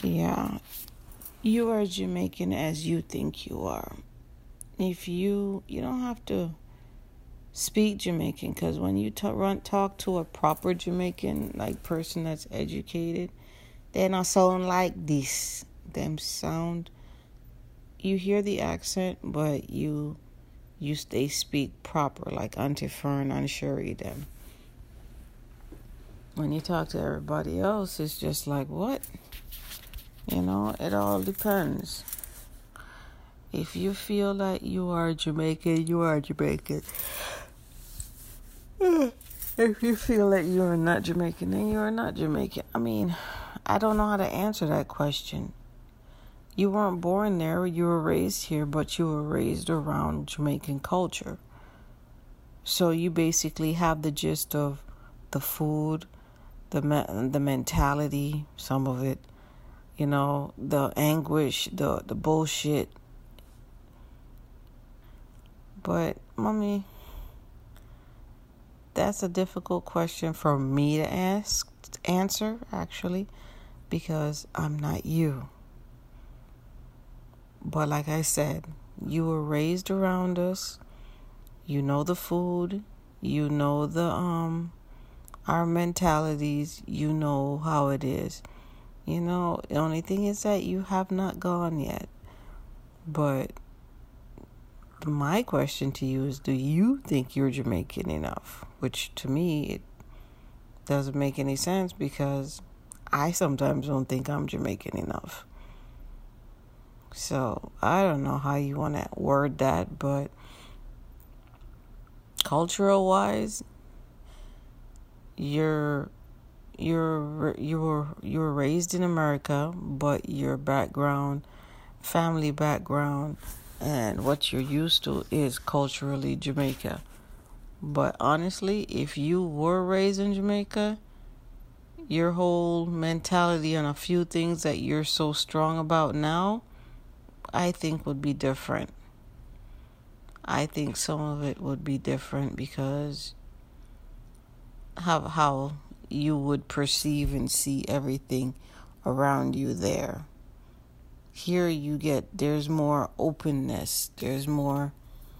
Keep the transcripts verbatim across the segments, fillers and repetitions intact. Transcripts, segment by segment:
Yeah, you are Jamaican as you think you are. If you you don't have to speak Jamaican, because when you talk, run, talk to a proper Jamaican, like person that's educated, they not sound like this. Them sound, you hear the accent, but you you they speak proper, like Auntie Fern and Sherry them. When you talk to everybody else, it's just like, what? You know, it all depends. If you feel like you are Jamaican, you are Jamaican. If you feel like you are not Jamaican, then you are not Jamaican. I mean, I don't know how to answer that question. You weren't born there, you were raised here, but you were raised around Jamaican culture. So you basically have the gist of the food, the me- the mentality, some of it, you know, the anguish, the, the bullshit. But, mommy, that's a difficult question for me to ask, answer, actually, because I'm not you. But like I said, you were raised around us. You know the food. You know the um our mentalities. You know how it is. You know, the only thing is that you have not gone yet. But my question to you is, do you think you're Jamaican enough? Which to me, it doesn't make any sense, because I sometimes don't think I'm Jamaican enough. So I don't know how you want to word that, but cultural wise, you're you're you were you were raised in America, but your background, family background, and what you're used to is culturally Jamaica. But honestly, if you were raised in Jamaica, your whole mentality on a few things that you're so strong about now, I think would be different. I think some of it would be different because how how you would perceive and see everything around you there. Here you get, there's more openness, there's more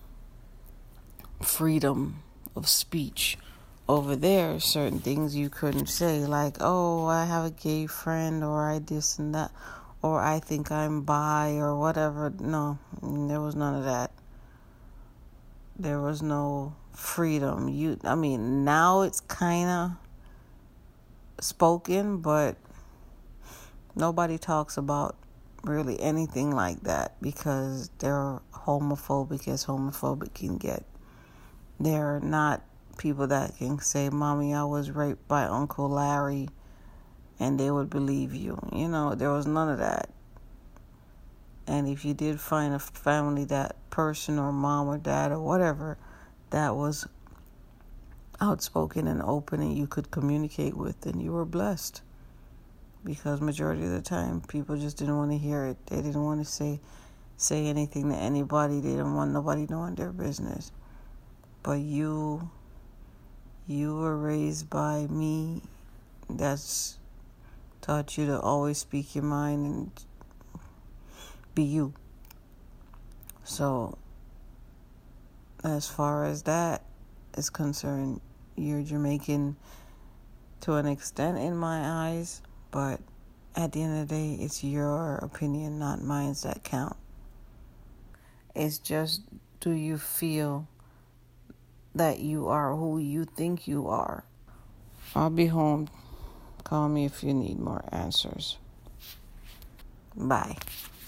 freedom of speech. Over there, certain things you couldn't say, like, oh, I have a gay friend, or I this and that, or I think I'm bi, or whatever. No, there was none of that. There was no freedom. You, I mean, now it's kind of spoken, but nobody talks about really anything like that, because they're homophobic as homophobic can get. They're not people that can say, Mommy, I was raped by Uncle Larry, and they would believe you. You know, there was none of that. And if you did find a family, that person or mom or dad or whatever, that was outspoken and open and you could communicate with, then you were blessed. Because majority of the time, people just didn't want to hear it. They didn't want to say say anything to anybody. They didn't want nobody knowing their business. But you, you were raised by me. That's taught you to always speak your mind and be you. So, as far as that is concerned, you're Jamaican to an extent in my eyes, but at the end of the day, it's your opinion, not mine, that count. It's just, do you feel that you are who you think you are? I'll be home. Call me if you need more answers. Bye.